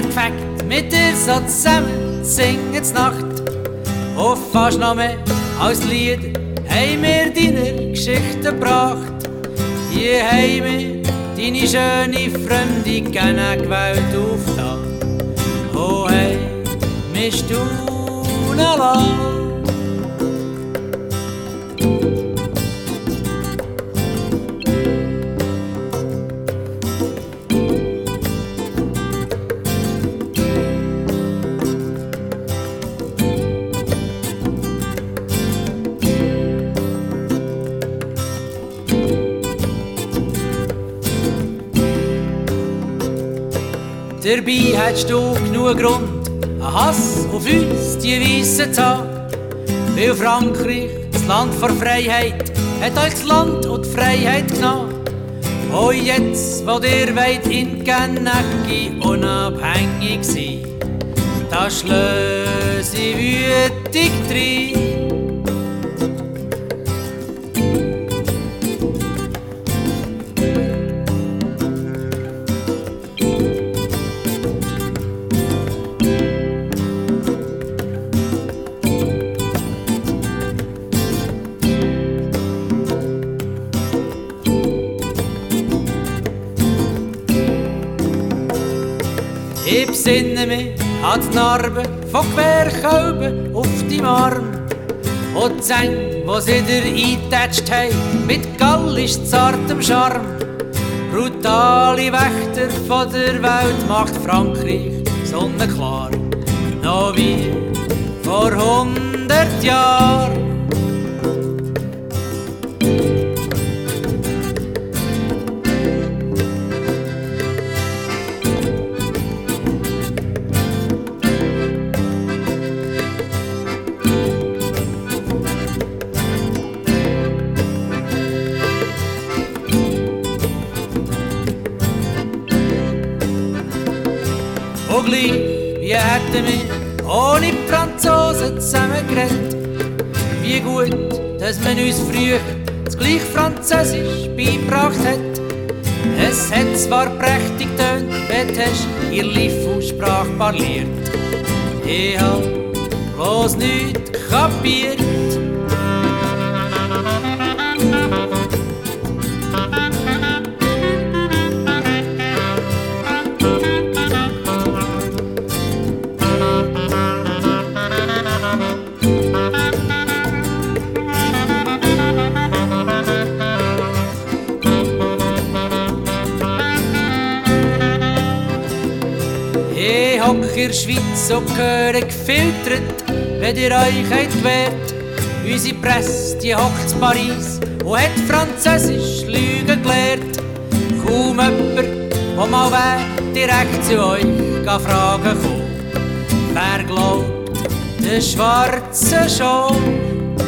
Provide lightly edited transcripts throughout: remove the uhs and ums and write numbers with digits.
hat gefällt, mit dir so zusammen zu singen zur Nacht. Und fast noch mehr als Lieder haben wir deine Geschichten gebracht. Die haben mir deine schöne Fremde gerne gewählt aufgetan. Oh hey, mich staunen lassen. Dabei hättest du genug Grund, einen Hass auf uns, die Weissen zu haben. Weil Frankreich, das Land vor Freiheit, hat euch das Land und die Freiheit genommen. Und jetzt, wo ihr wollt in Genecki unabhängig sein, da schlöse sie wütig drein. Ich besinne mich an die Narben von Querkälben auf deinem Arm. Und die Zähne, die sie dir eingetatscht haben, mit gallisch zartem Charme. Brutale Wächter von der Welt macht Frankreich sonnenklar. Noch wie vor 100 Jahren. Und gleich, wie hätten wir ohne die Franzosen zusammengeredet. Wie gut, dass man uns früher das gleich Französisch beigebracht hat. Es hat zwar prächtig tönt, wenn du ihr Liefaussprache parliert. Ich hab bloß nicht kapiert. Ich hock in der Schweiz und höre gefiltert, wenn ihr euch gewehrt. Unsere Presse, die hockt in Paris und hat Französisch Lügen gelehrt. Kaum jemand, der mal direkt zu euch fragen kann. Wer glaubt, der Schwarze schon?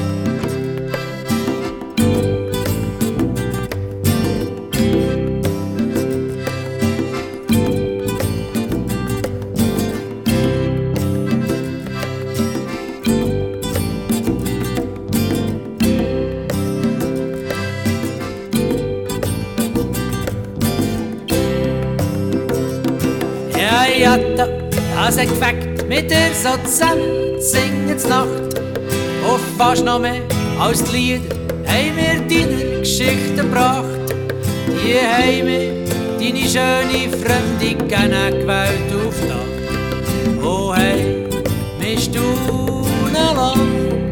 Ja, das hat gefällt, mit dir so zusammen zu singen zur Nacht. Und fast noch mehr als die Lieder haben wir deine Geschichten gebracht. Die haben mir deine schöne Fremde gerne gewählt aufgetan. Oh hey, mich staunen lassen.